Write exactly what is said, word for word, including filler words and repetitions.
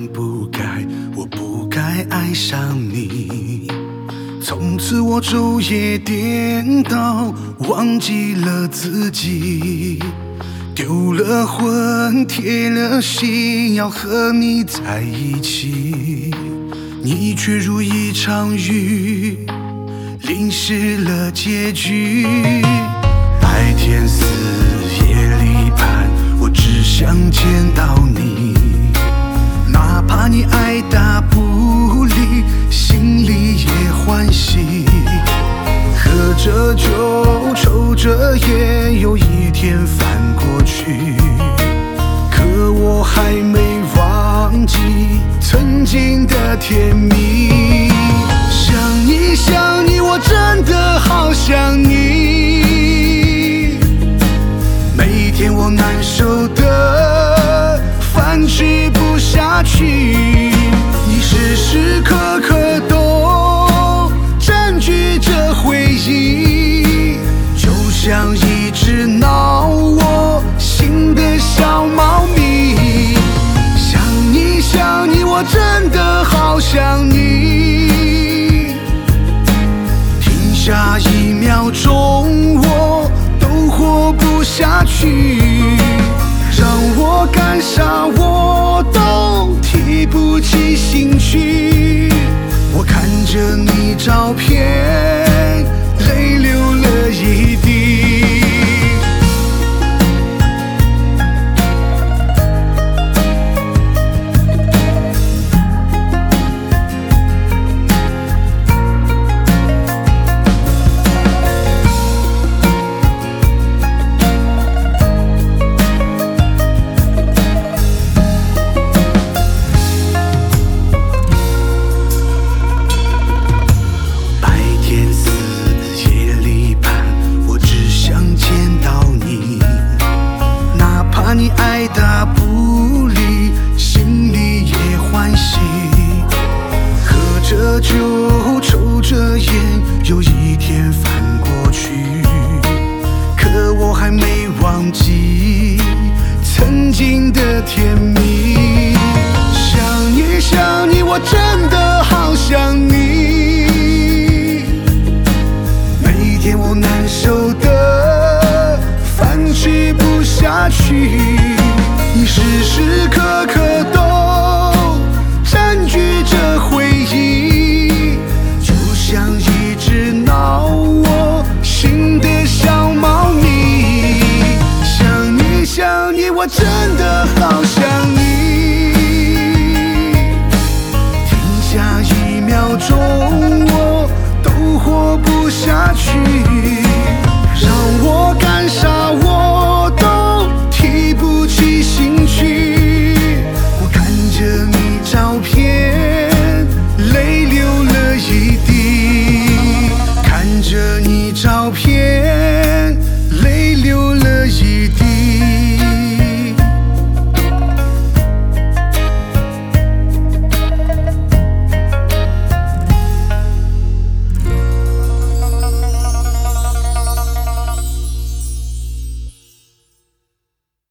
不该，我不该爱上你。从此我昼夜颠倒，忘记了自己，丢了魂，铁了心，要和你在一起。你却如一场雨，淋湿了结局。白天似夜里盼，我只想见到你。哪怕你爱答不理，心里也欢喜。喝着酒，抽着烟，有一天翻过去。可我还没忘记曾经的甜蜜。想你想你，我真的好想你。每天我难受的饭吃不下去，你时时刻刻都占据着回忆，就像一只挠我心的小猫咪。想你想你，我真的好想你。停下一秒钟，我都活不下去，让我干啥我都听